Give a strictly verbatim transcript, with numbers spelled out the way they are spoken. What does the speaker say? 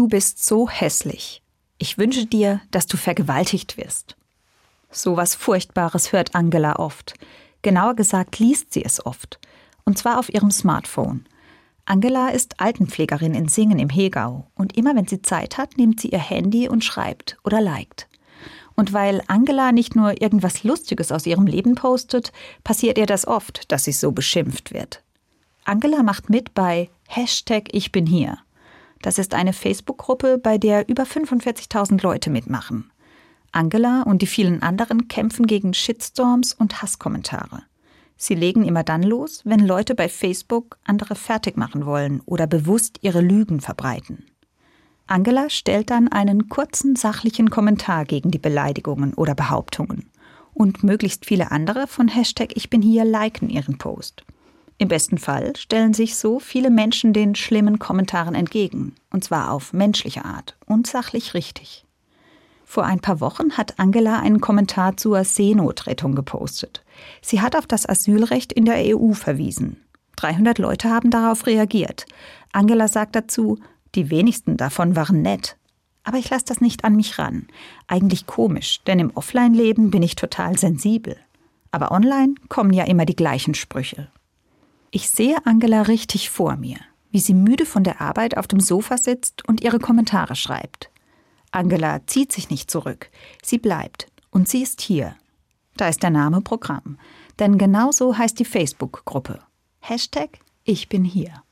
Du bist so hässlich. Ich wünsche dir, dass du vergewaltigt wirst. So was Furchtbares hört Angela oft. Genauer gesagt liest sie es oft. Und zwar auf ihrem Smartphone. Angela ist Altenpflegerin in Singen im Hegau. Und immer wenn sie Zeit hat, nimmt sie ihr Handy und schreibt oder liked. Und weil Angela nicht nur irgendwas Lustiges aus ihrem Leben postet, passiert ihr das oft, dass sie so beschimpft wird. Angela macht mit bei Hashtag Ich bin hier. Das ist eine Facebook-Gruppe, bei der über fünfundvierzigtausend Leute mitmachen. Angela und die vielen anderen kämpfen gegen Shitstorms und Hasskommentare. Sie legen immer dann los, wenn Leute bei Facebook andere fertig machen wollen oder bewusst ihre Lügen verbreiten. Angela stellt dann einen kurzen, sachlichen Kommentar gegen die Beleidigungen oder Behauptungen. Und möglichst viele andere von Hashtag Ich bin hier liken ihren Post. Im besten Fall stellen sich so viele Menschen den schlimmen Kommentaren entgegen. Und zwar auf menschliche Art und sachlich richtig. Vor ein paar Wochen hat Angela einen Kommentar zur Seenotrettung gepostet. Sie hat auf das Asylrecht in der E U verwiesen. dreihundert Leute haben darauf reagiert. Angela sagt dazu, die wenigsten davon waren nett. Aber ich lasse das nicht an mich ran. Eigentlich komisch, denn im Offline-Leben bin ich total sensibel. Aber online kommen ja immer die gleichen Sprüche. Ich sehe Angela richtig vor mir, wie sie müde von der Arbeit auf dem Sofa sitzt und ihre Kommentare schreibt. Angela zieht sich nicht zurück, sie bleibt und sie ist hier. Da ist der Name Programm, denn genau so heißt die Facebook-Gruppe. Hashtag Ich bin hier.